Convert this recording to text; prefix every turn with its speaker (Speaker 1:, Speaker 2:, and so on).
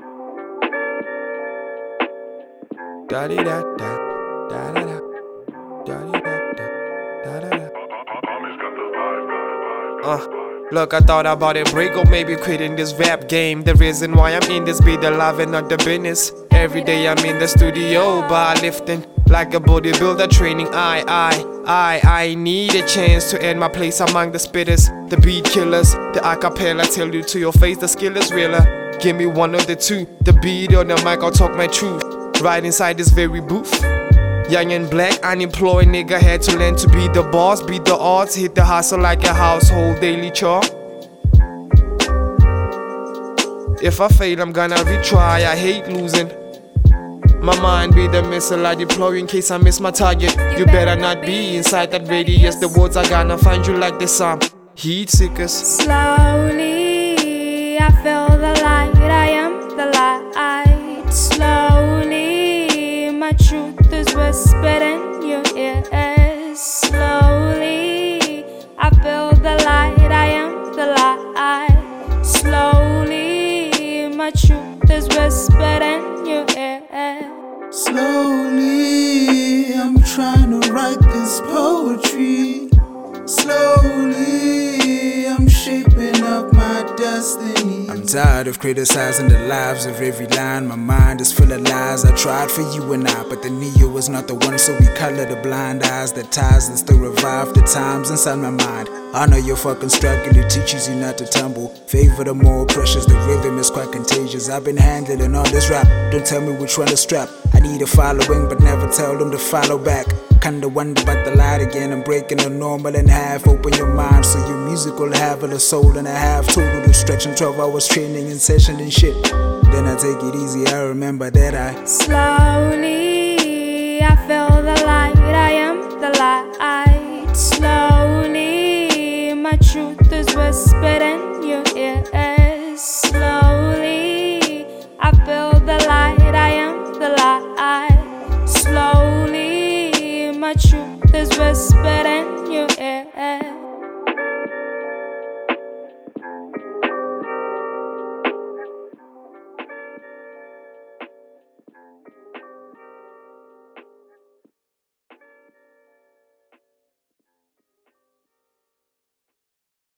Speaker 1: Da di da da da da da da di da da da da. Look, I thought about a break or maybe quitting this rap game. The reason why I'm in this be the life and not the business. Every day I'm in the studio, bar lifting like a bodybuilder training. I need a chance to earn my place among the spitters, the beat killers, the acapella. Tell you to your face, the skill is realer. Give me one of the two, the beat or the mic, I'll talk my truth. Right inside this very booth. Young and black, unemployed nigga had to learn to be the boss, beat the odds, hit the hustle like a household daily chore. If I fail, I'm gonna retry, I hate losing. My mind be the missile I deploy in case I miss my target. You better not be inside that radius, the words are gonna find you like this heat seekers.
Speaker 2: Slowly, I feel the light, I am the light. Slowly, my truth is whispered in your ears. Slowly, I feel the light, I am the light. Slowly, my truth is whispered in your ears.
Speaker 3: Slowly, I'm trying to write this poetry. Slowly, I'm shaping up my destiny. I'm tired of criticizing the lives of every line. My mind is full of lies. I tried for you and I, but the Neo was not the one, so we color the blind eyes that ties and still revive the times inside my mind. I know you're fucking struggling, it teaches you not to tumble. Favor the more precious, the rhythm is quite contagious. I've been handling all this rap, don't tell me which one to strap. I need a following, but never tell them to follow back. Kinda wonder about the light again. I'm breaking the normal in half. Open your mind so your music will have a soul and a half. Total distraction, 12 hours training in session and shit. Then I take it easy, I remember that I
Speaker 2: slowly, I feel the light, I am the light. Slowly, my truth is whispered in your ears. Slowly, I feel the light, I am the light. Slowly, my truth is whispered